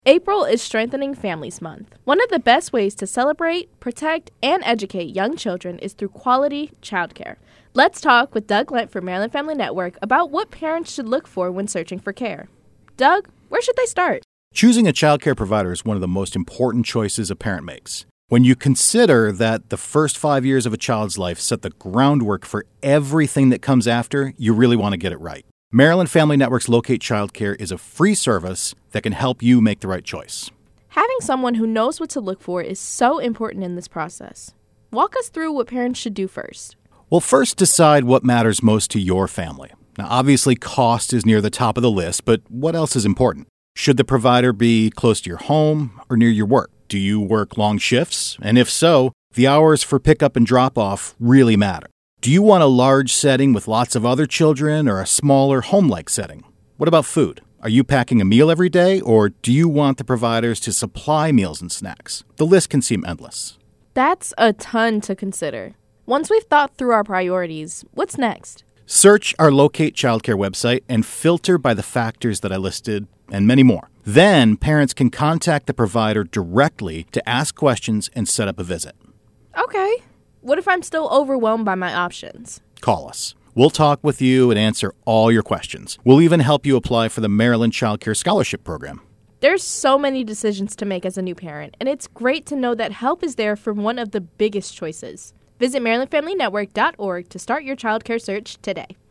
April is Strengthening Families Month. One of the best ways to celebrate, protect, and educate young children is through quality childcare. Let's talk with Doug Lent from Maryland Family Network about what parents should look for when searching for care. Doug, where should they start? Choosing a childcare provider is one of the most important choices a parent makes. When you consider that the first 5 years of a child's life set the groundwork for everything that comes after, you really want to get it right. Maryland Family Network's Locate Childcare is a free service that can help you make the right choice. Having someone who knows what to look for is so important in this process. Walk us through what parents should do first. Well, first decide what matters most to your family. Now, obviously, cost is near the top of the list, but what else is important? Should the provider be close to your home or near your work? Do you work long shifts? And if so, the hours for pickup and drop-off really matter. Do you want a large setting with lots of other children or a smaller home-like setting? What about food? Are you packing a meal every day, or do you want the providers to supply meals and snacks? The list can seem endless. That's a ton to consider. Once we've thought through our priorities, what's next? Search our Locate Childcare website and filter by the factors that I listed and many more. Then, parents can contact the provider directly to ask questions and set up a visit. Okay. What if I'm still overwhelmed by my options? Call us. We'll talk with you and answer all your questions. We'll even help you apply for the Maryland Child Care Scholarship Program. There's so many decisions to make as a new parent, and it's great to know that help is there for one of the biggest choices. Visit MarylandFamilyNetwork.org to start your childcare search today.